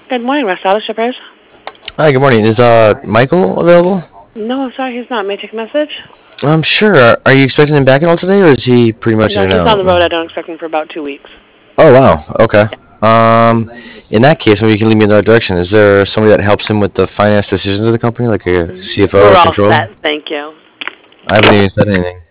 Good morning, West Auto Shippers. Hi, good morning. Is Michael available? No, I'm sorry, he's not. May I take a message? I'm sure. Are you expecting him back at all today, or is he pretty much No, in and he's on out? the road. I don't expect him for about 2 weeks. Oh wow. Okay. In that case, maybe you can lead me in the right direction. Is there somebody that helps him with the finance decisions of the company, like a CFO We're or all controller? set. Thank you. I haven't even said anything.